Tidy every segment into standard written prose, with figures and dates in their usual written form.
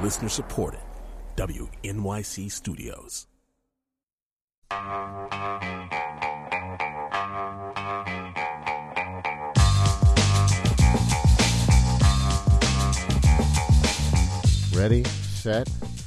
Listener supported. WNYC Studios. Ready, set,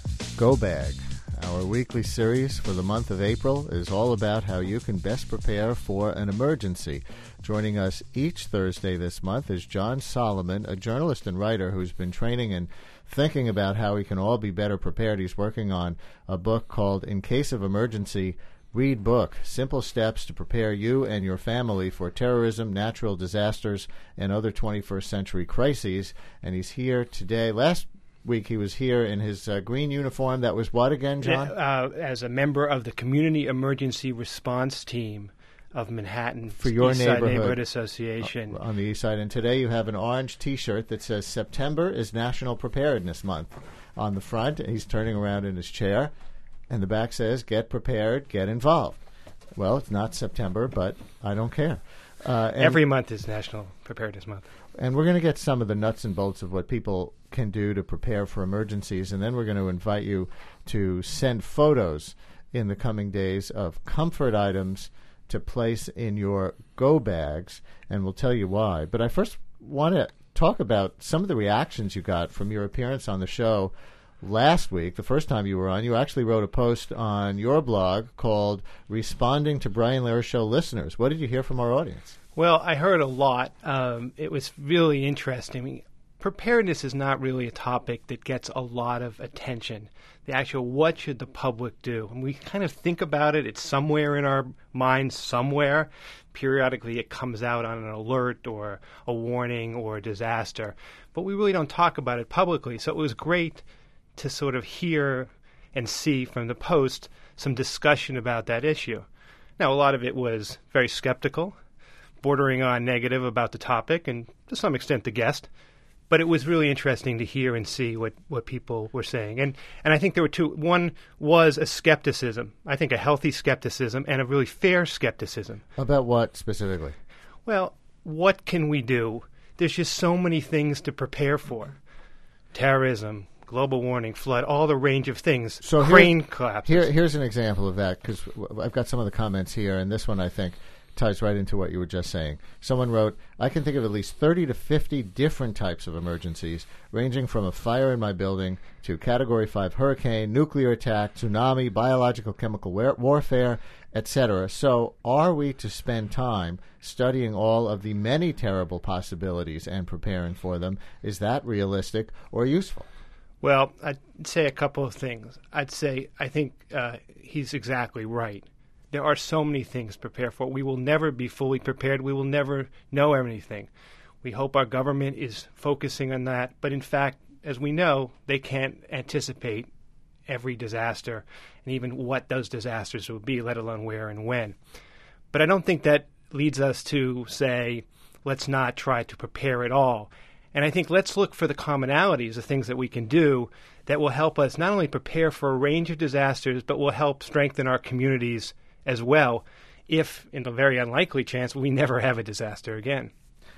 go bag. Our weekly series for the month of April is all about how you can best prepare for an emergency. Joining us each Thursday this month is John Solomon, a journalist and writer who's been training and thinking about how we can all be better prepared. He's working on a book called In Case of Emergency, Read Book, Simple Steps to Prepare You and Your Family for Terrorism, Natural Disasters, and Other 21st Century Crises. And he's here today. Last week he was here in his green uniform. That was what again, John? As a member of the Community Emergency Response Team of Manhattan for your neighborhood Association on the East Side. And today you have an orange T-shirt that says September is National Preparedness Month on the front. He's turning around in his chair, and the back says, "Get prepared, get involved." Well, it's not September, but I don't care. Every month is National Preparedness Month. And we're going to get some of the nuts and bolts of what people can do to prepare for emergencies, and then we're going to invite you to send photos in the coming days of comfort items to place in your go bags, and we'll tell you why. But I first want to talk about some of the reactions you got from your appearance on the show last week. The first time you were on, you actually wrote a post on your blog called Responding to Brian Lehrer Show Listeners. What did you hear from our audience? Well, I heard a lot. It was really interesting. I mean, preparedness is not really a topic that gets a lot of attention. The actual what should the public do? And we kind of think about it. It's somewhere in our minds somewhere. Periodically it comes out on an alert or a warning or a disaster. But we really don't talk about it publicly. So it was great to sort of hear and see from the post some discussion about that issue. Now, a lot of it was very skeptical, bordering on negative about the topic, and to some extent the guest. But it was really interesting to hear and see what people were saying. And I think there were two. One was a skepticism, I think a healthy skepticism, and a really fair skepticism. About what specifically? Well, what can we do? There's just so many things to prepare for. Terrorism, global warming, flood, all the range of things. So crane collapses. Here's an example of that, because I've got some of the comments here, and this one I think ties right into what you were just saying. Someone wrote, I can think of at least 30 to 50 different types of emergencies, ranging from a fire in my building to Category 5 hurricane, nuclear attack, tsunami, biological chemical warfare, etc. So are we to spend time studying all of the many terrible possibilities and preparing for them? Is that realistic or useful? Well, I'd say a couple of things. I think he's exactly right. There are so many things to prepare for. We will never be fully prepared. We will never know everything. We hope our government is focusing on that. But in fact, as we know, they can't anticipate every disaster and even what those disasters will be, let alone where and when. But I don't think that leads us to say, let's not try to prepare at all. And I think let's look for the commonalities, the things that we can do that will help us not only prepare for a range of disasters, but will help strengthen our communities as well, if, in the very unlikely chance, we never have a disaster again.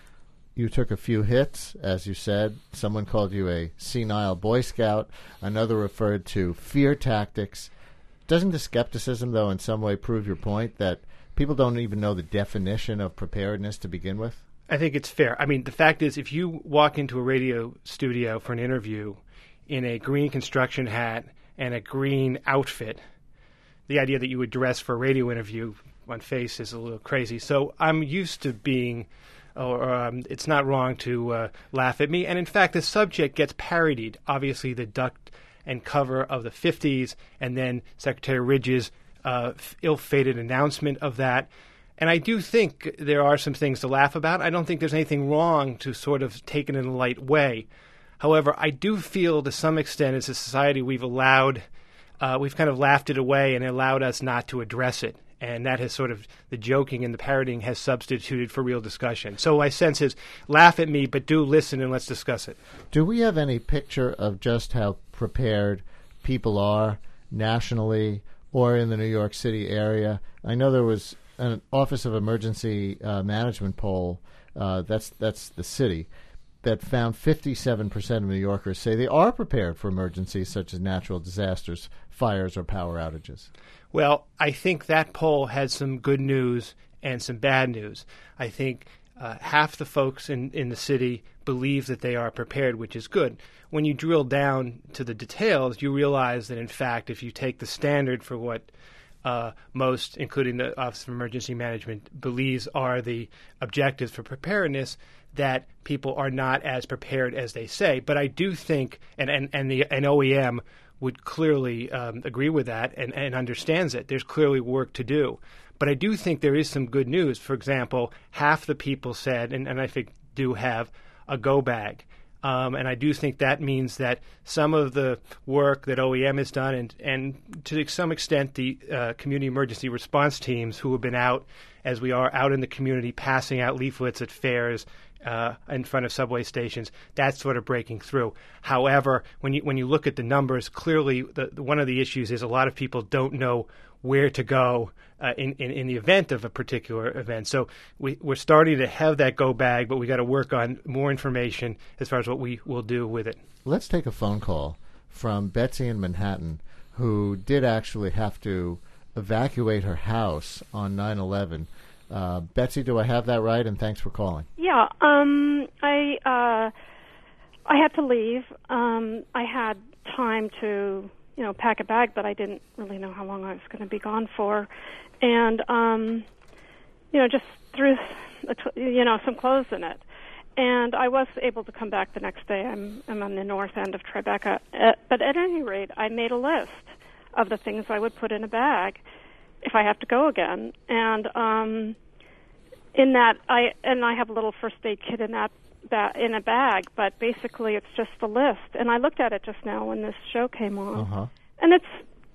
You took a few hits, as you said. Someone called you a senile Boy Scout. Another referred to fear tactics. Doesn't the skepticism, though, in some way prove your point that people don't even know the definition of preparedness to begin with? I think it's fair. I mean, the fact is, if you walk into a radio studio for an interview in a green construction hat and a green outfit, the idea that you would dress for a radio interview on face is a little crazy. So I'm used to being, it's not wrong to laugh at me. And in fact, the subject gets parodied. Obviously, the duck and cover of the 50s, and then Secretary Ridge's ill-fated announcement of that. And I do think there are some things to laugh about. I don't think there's anything wrong to sort of take it in a light way. However, I do feel to some extent as a society we've kind of laughed it away and allowed us not to address it. And that has sort of, the joking and the parodying has substituted for real discussion. So my sense is, laugh at me, but do listen and let's discuss it. Do we have any picture of just how prepared people are nationally or in the New York City area? I know there was an Office of Emergency Management poll, that's the city. that found 57% of New Yorkers say they are prepared for emergencies such as natural disasters, fires, or power outages. Well, I think that poll has some good news and some bad news. I think half the folks in the city believe that they are prepared, which is good. When you drill down to the details, you realize that, in fact, if you take the standard for what most, including the Office of Emergency Management, believes are the objectives for preparedness, that people are not as prepared as they say. But I do think, and OEM would clearly agree with that and understands it. There's clearly work to do. But I do think there is some good news. For example, half the people said, and I think do have a go bag. And I do think that means that some of the work that OEM has done and to some extent the community emergency response teams who have been out, as we are out in the community, passing out leaflets at fairs, in front of subway stations, that's sort of breaking through. However, when you look at the numbers, clearly one of the issues is a lot of people don't know where to go in the event of a particular event. So we're starting to have that go bag, but we got to work on more information as far as what we will do with it. Let's take a phone call from Betsy in Manhattan, who did actually have to evacuate her house on 9/11. Betsy, do I have that right? And thanks for calling. Yeah, I had to leave. I had time to, pack a bag, but I didn't really know how long I was going to be gone for. And, just threw, some clothes in it. And I was able to come back the next day. I'm on the north end of Tribeca. But at any rate, I made a list of the things I would put in a bag if I have to go again. And in that, I have a little first aid kit in that in a bag, but basically it's just the list. And I looked at it just now when this show came on, and it's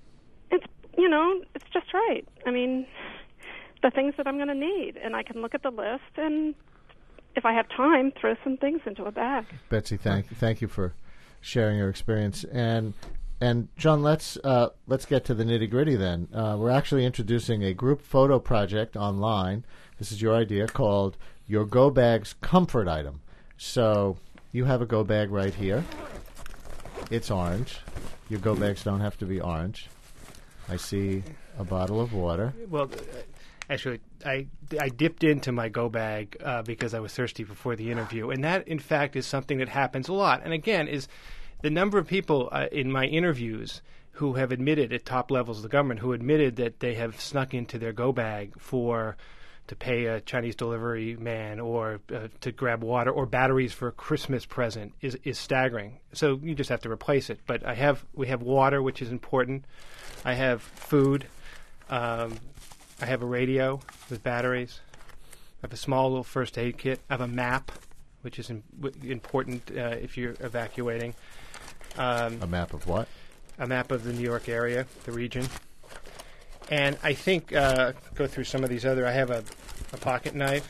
just right. I mean, the things that I'm going to need, and I can look at the list, and if I have time, throw some things into a bag. Betsy, thank you for sharing your experience. And John, let's get to the nitty gritty then. We're actually introducing a group photo project online. This is your idea, called Your Go Bag's Comfort Item. So you have a go bag right here. It's orange. Your go bags don't have to be orange. I see a bottle of water. Well, actually, I dipped into my go bag because I was thirsty before the interview, and that, in fact, is something that happens a lot. And again, is the number of people in my interviews who have admitted at top levels of the government who admitted that they have snuck into their go bag to pay a Chinese delivery man or to grab water or batteries for a Christmas present is staggering. So you just have to replace it. But we have water, which is important. I have food. I have a radio with batteries. I have a small little first aid kit. I have a map, which is important if you're evacuating. A map of what? A map of the New York area, the region. And I think, go through some of these other, I have a pocket knife,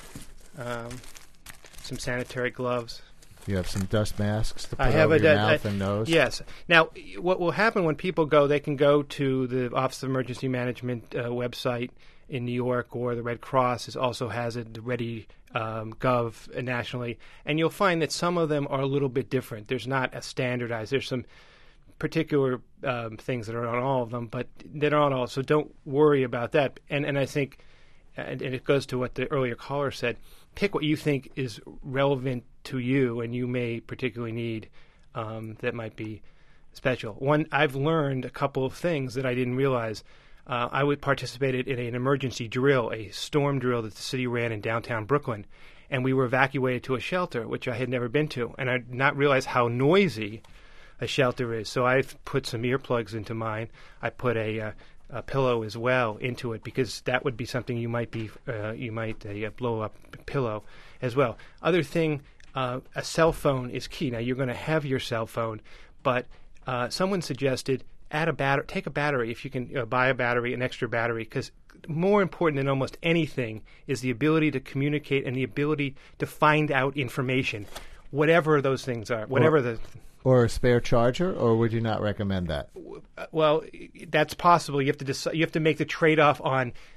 some sanitary gloves. You have some dust masks to put over your mouth and nose? Yes. Now, what will happen when people go, they can go to the Office of Emergency Management website in New York, or the Red Cross also has it, the Ready Gov nationally, and you'll find that some of them are a little bit different. There's not a standardized. There's some particular things that are on all of them, but they're not all. So don't worry about that. And I think, and it goes to what the earlier caller said, pick what you think is relevant to you and you may particularly need that might be special. One, I've learned a couple of things that I didn't realize. I would participate in an emergency drill, a storm drill that the city ran in downtown Brooklyn, and we were evacuated to a shelter, which I had never been to, and I did not realize how noisy a shelter is. So I've put some earplugs into mine. I put a pillow as well into it, because that would be something you might blow up pillow as well. Other thing, a cell phone is key. Now you're going to have your cell phone, but someone suggested take a battery if you can buy a battery, an extra battery, because more important than almost anything is the ability to communicate and the ability to find out information, whatever those things are, Or a spare charger, or would you not recommend that? Well, that's possible. You have to decide, you have to make the trade-off on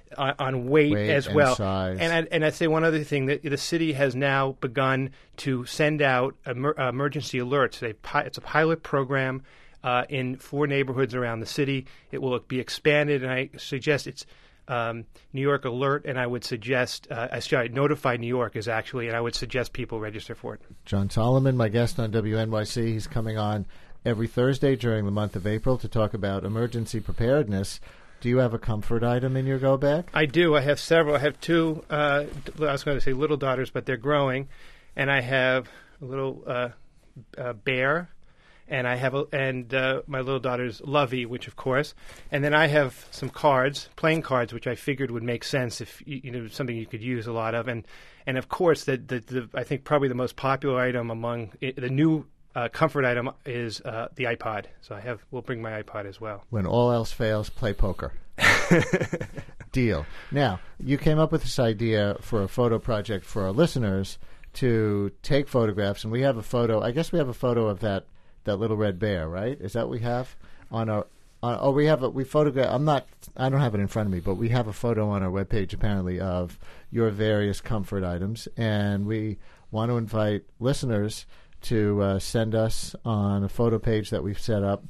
on weight as and well. Size. And I'd say one other thing, that the city has now begun to send out emergency alerts. It's a pilot program in 4 neighborhoods around the city. It will be expanded, and I suggest it's New York Alert, and I would suggest Notify New York is actually, and I would suggest people register for it. John Solomon, my guest on WNYC, he's coming on every Thursday during the month of April to talk about emergency preparedness. Do you have a comfort item in your go bag? I do. I have several. I have 2, I was going to say little daughters, but they're growing, and I have a little bear, and I have my little daughter's Lovey, which of course, and then I have some cards, playing cards, which I figured would make sense if something you could use a lot of, and of course the I think probably the most popular item among the new comfort item is the iPod. So we'll bring my iPod as well. When all else fails, play poker. Deal. Now, you came up with this idea for a photo project for our listeners to take photographs, and we have a photo. I guess we have a photo of that little red bear, right? Is that what we have on our? We photograph. I don't have it in front of me, but we have a photo on our webpage apparently of your various comfort items, and we want to invite listeners to send us on a photo page that we've set up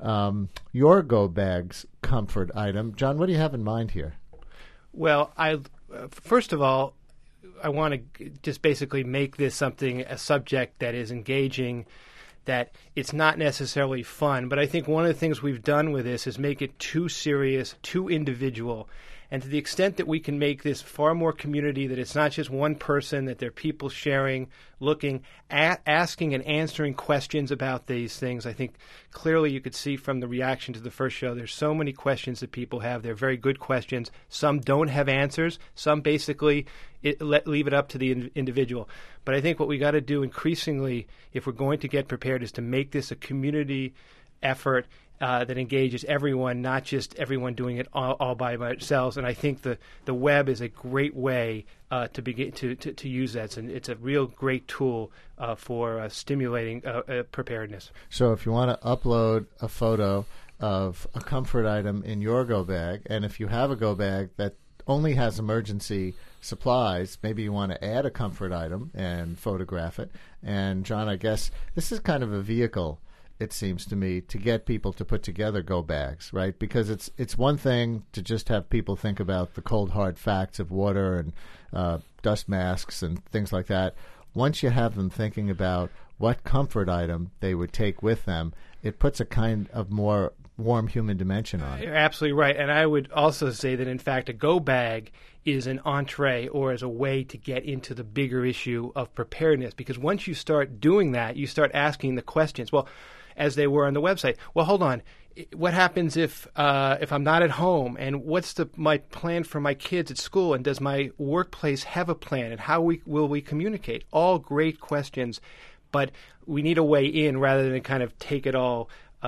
your go bag's comfort item. John, what do you have in mind here? Well, first of all, I want to just basically make this a subject that is engaging, that it's not necessarily fun. But I think one of the things we've done with this is make it too serious, too individual. And to the extent that we can make this far more community, that it's not just one person, that there are people sharing, looking, asking and answering questions about these things. I think clearly you could see from the reaction to the first show, there's so many questions that people have. They're very good questions. Some don't have answers. Some basically leave it up to the individual. But I think what we got to do increasingly, if we're going to get prepared, is to make this a community effort that engages everyone, not just everyone doing it all by themselves. And I think the web is a great way to begin to use that. And it's a real great tool for stimulating preparedness. So if you want to upload a photo of a comfort item in your go bag, and if you have a go bag that only has emergency supplies, maybe you want to add a comfort item and photograph it. And John, I guess this is kind of a vehicle, it seems to me, to get people to put together go bags, right? Because it's one thing to just have people think about the cold, hard facts of water and dust masks and things like that. Once you have them thinking about what comfort item they would take with them, it puts a kind of more warm human dimension on it. You're absolutely right. And I would also say that, in fact, a go bag is an entree or as a way to get into the bigger issue of preparedness. Because once you start doing that, you start asking the questions. Well, as they were on the website. Well, hold on. What happens if I'm not at home? And what's my plan for my kids at school? And does my workplace have a plan? And how will we communicate? All great questions, but we need a way in rather than kind of take it all.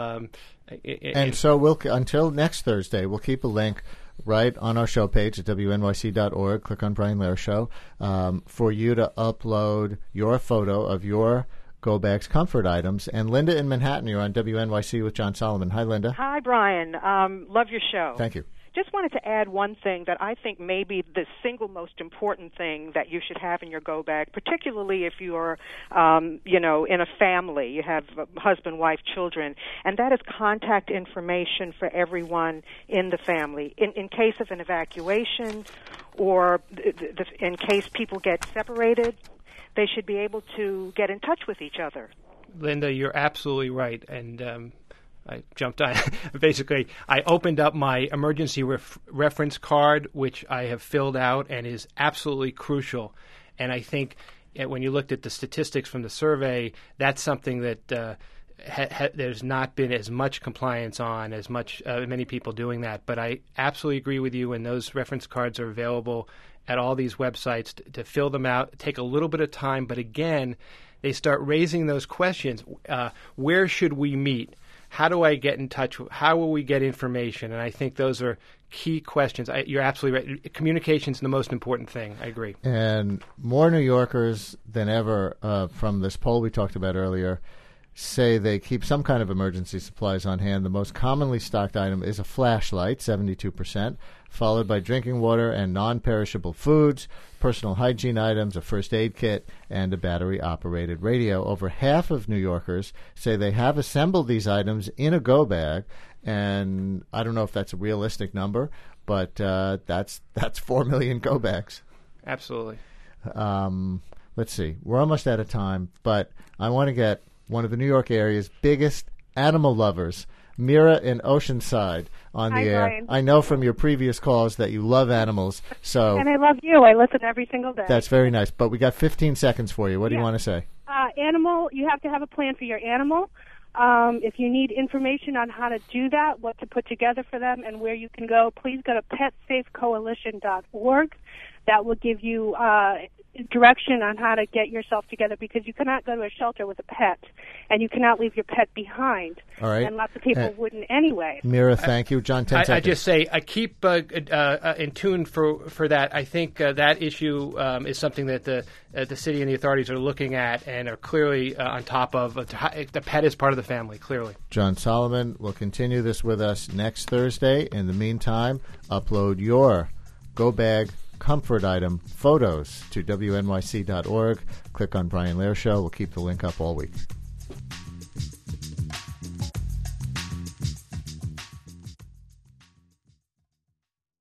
And so until next Thursday, we'll keep a link right on our show page at wnyc.org. Click on Brian Lehrer Show for you to upload your photo of your go bags comfort items. And Linda in Manhattan, you're on WNYC with John Solomon. Hi, Linda. Hi, Brian. Love your show. Thank you. Just wanted to add one thing that I think may be the single most important thing that you should have in your go bag, particularly if you're, in a family, you have a husband, wife, children, and that is contact information for everyone in the family. In case of an evacuation or in case people get separated, they should be able to get in touch with each other. Linda, you're absolutely right. And I jumped on. Basically, I opened up my emergency reference card, which I have filled out and is absolutely crucial. And I think when you looked at the statistics from the survey, that's something that there's not been as much compliance on, as many people doing that. But I absolutely agree with you, and those reference cards are available at all these websites to fill them out. Take a little bit of time, but again, they start raising those questions. Where should we meet? How do I get in touch? How will we get information? And I think those are key questions. You're absolutely right. Communication is the most important thing. I agree. And more New Yorkers than ever, from this poll we talked about earlier, say they keep some kind of emergency supplies on hand. The most commonly stocked item is a flashlight, 72%, followed by drinking water and non-perishable foods, personal hygiene items, a first aid kit, and a battery-operated radio. Over half of New Yorkers say they have assembled these items in a go bag, and I don't know if that's a realistic number, but that's 4 million go bags. Absolutely. Let's see. We're almost out of time, but I want to get one of the New York area's biggest animal lovers, Mira in Oceanside, on the air. Brian. I know from your previous calls that you love animals, so And I love you. I listen every single day. that's very nice. But we got 15 seconds for you. What do you want to say? Animal, you have to have a plan for your animal. If you need information on how to do that, what to put together for them, and where you can go, please go to PetSafeCoalition.org. That will give you direction on how to get yourself together, because you cannot go to a shelter with a pet, and you cannot leave your pet behind. All right. And lots of people wouldn't anyway. Mira, thank you. John, 10 seconds. I just say keep in tune for that. I think that issue is something that the city and the authorities are looking at and are clearly on top of. The pet is part of the family, clearly. John Solomon will continue this with us next Thursday. In the meantime, upload your Go Bag comfort item photos to WNYC.org. Click on Brian Lehrer Show. We'll keep the link up all week.